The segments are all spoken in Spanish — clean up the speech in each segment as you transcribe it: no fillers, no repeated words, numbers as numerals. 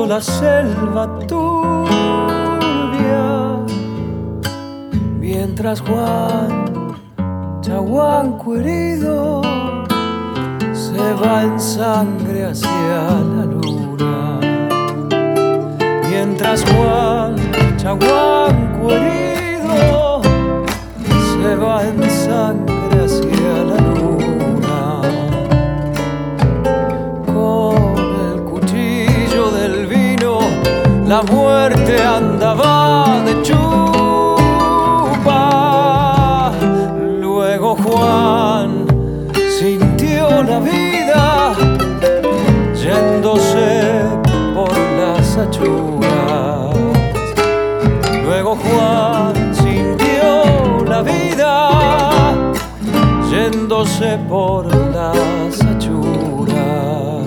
la selva turbia, mientras Juan, chaguanco herido, se va en sangre hacia la luna. Mientras Juan, chaguanco herido, se va en sangre hacia la luna. Con el cuchillo del vino, la muerte andaba de chupa. Luego Juan sintió la vida yéndose por las achuras. Luego Juan sintió la vida yéndose por las achuras.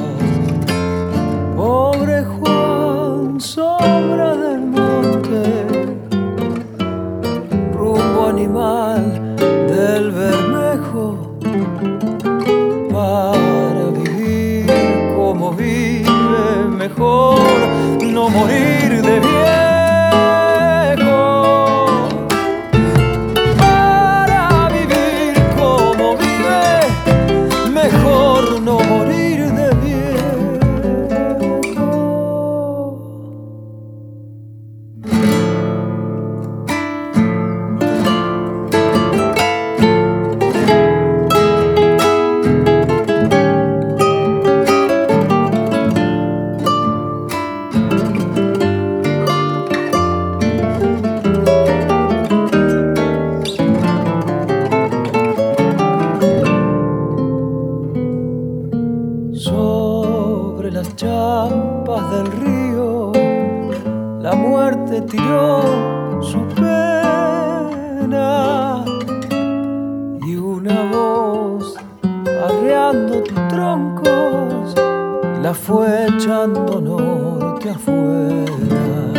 Pobre Juan, sombra del monte, rumbo animal del Bermejo, para vivir como vive, mejor no morir de viejo. Para vivir como vive, mejor no morir de viejo. Sobre las champas del río, la muerte tiró su pena, y una voz arreando troncos la fue echando norte afuera.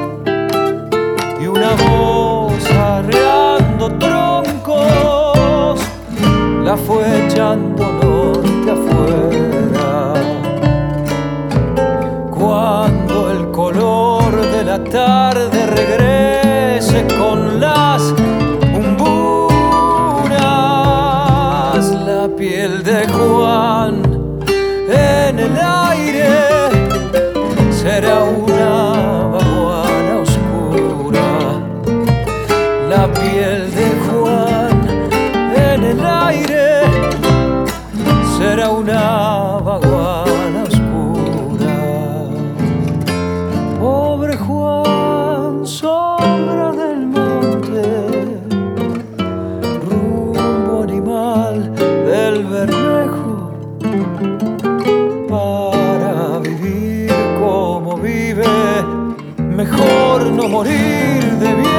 Y una voz arreando troncos la fue echando norte afuera. Cuando el color de la tarde regrese con las umburas, la piel de Juan en el aire será una baguala oscura. La piel de Juan en el aire será una baguala oscura. Pobre Juan, sombra del monte, rumbo animal del Bermejo, para vivir como vive, mejor no morir de viejo.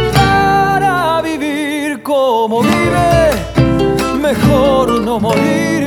Para vivir como vive, mejor no morir